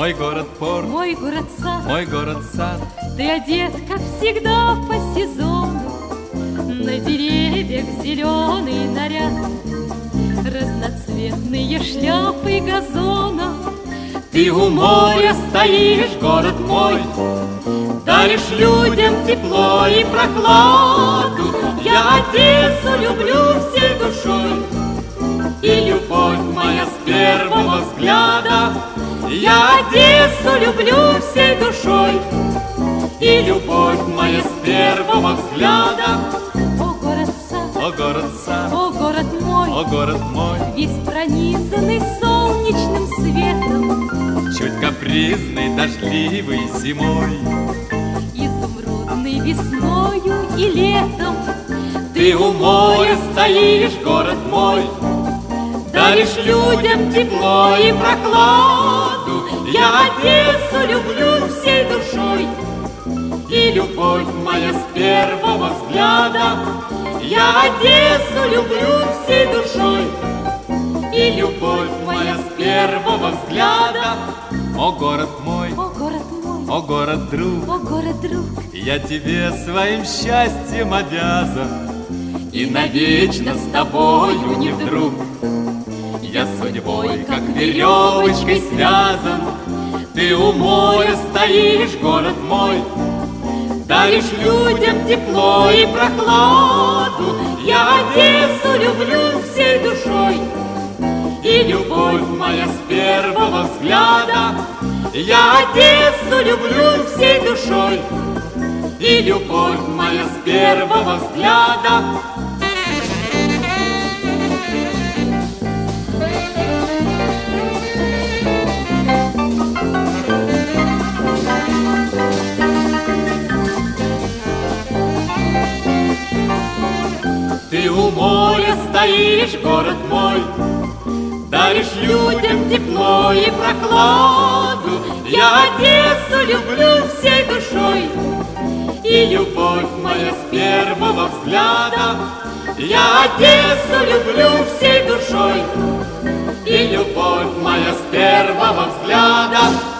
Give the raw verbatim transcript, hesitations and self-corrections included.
Мой город порт, мой город сад, мой город сад. ты одет, как всегда, по сезону. На деревьях зеленый наряд, разноцветные шляпы газона. Ты у моря стоишь, город мой, даришь людям тепло и прохладу. Я Одессу люблю всей душой, и любовь моя с первого взгляда. Я Одессу люблю всей душой, и любовь моя с первого взгляда. О, город сад, О, город сад, о, город мой, о, город мой, весь пронизанный солнечным светом, чуть капризный, дождливый зимой, изумрудный весною и летом. ты у моря стоишь, город мой, даришь людям тепло и прохладу. Я Одессу люблю всей душой, и любовь моя с первого взгляда. Я Одессу люблю всей душой, и любовь моя с первого взгляда. О, город мой, О, город мой, о, город друг, о, город друг, я тебе своим счастьем обязан, и навечно с тобою не вдруг. Я судьбой, как веревочкой связан. Ты у моря стоишь, город мой, даришь людям тепло и прохладу. Я Одессу люблю всей душой, и любовь моя с первого взгляда. Я Одессу люблю всей душой, и любовь моя с первого взгляда. Ты у моря стоишь, город мой, даришь людям тепло и прохладу. Я Одессу люблю всей душой, и любовь моя с первого взгляда. Я Одессу люблю всей душой, и любовь моя с первого взгляда.